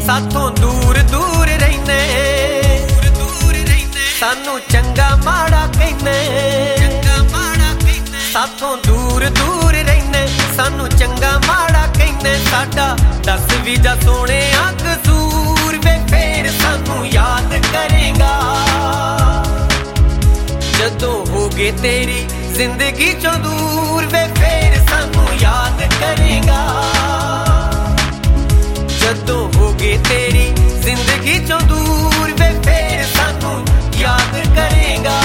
साथों दूर दूर रहने सानू चंगा माड़ा कहने साथों दूर दूर रहने सानू चंगा माड़ा कहने साडा दस भी जा सोने कसूर वे फिर सानू याद करेगा जदों होगे तेरी जिंदगी चों दूर वे फिर सानू याद करेगा जदों होगे तेरी जिंदगी चों दूर वे फिर सानू याद करेगा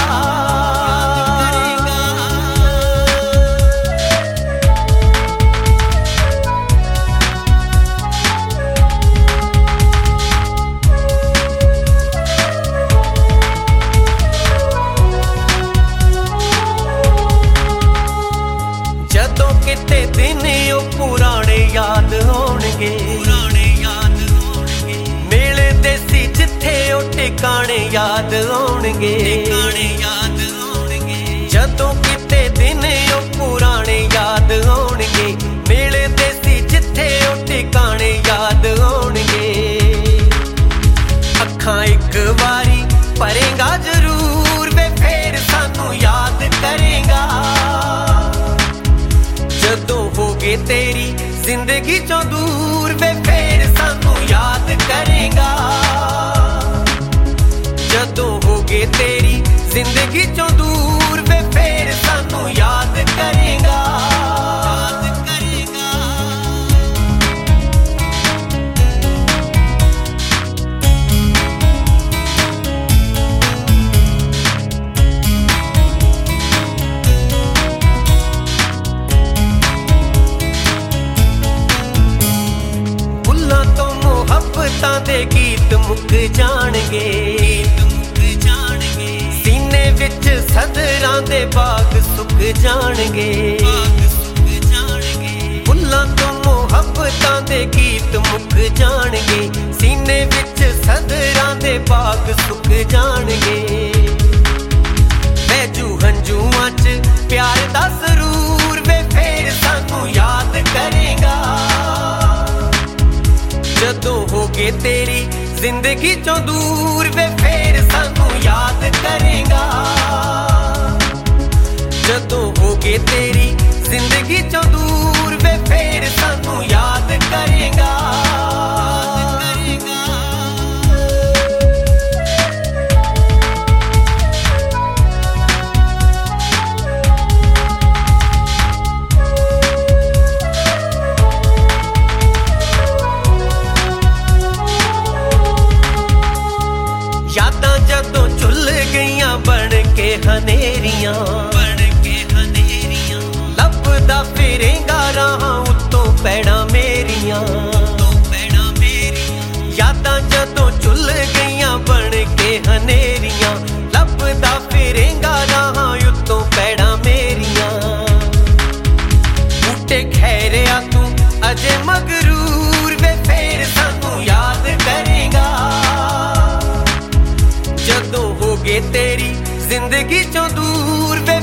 जदों किते दिन ओ पुराने याद होणगे मेले देसी जिथे ओ ठिकाने याद होणगे जदों किते दिन ओ पुराने याद होणगे मेले देसी जिथे ओ ठिकाने याद होणगे अखां एक वारी भरेगा जरूर वे फिर सानू याद करेगा जदों होगे तेरी जिंदगी चों दूर वे फिर सानू याद करेगा जदों होगे तेरी जिंदगी चों दूर वे फिर सानू याद करेगा मुहब्बतां दे गीत मुक जाणगे सीने विच सदरां दे बाग सुक जाणगे फुल्लां तो मुहब्बतां दे गीत मुक जाणगे सीने विच सदरां दे बाग सुक जाणगे बैजू हंजूआं च प्यार दा सरूर वे फिर सानू याद करेगा जदों होगे तेरी जिंदगी चों दूर वे फिर सानू याद करेगा जदों होगे तेरी जिंदगी चों दूर वे फिर सानू याद करेगा यादां जदों चुल गईयां बन के हनेरियां लभदा फिरेंगा राहां उत्तों पैड़ा मेरियां यादां जदों चुल गईयां बन के हनेरियां लभदा फिरेंगा राहां उत्तों पैड़ा मेरियां बूटे खैरिया तू अजे मगरूर वे फिर सानू याद करेगा जदों होगे तेरी जिंदगी चों दूर वे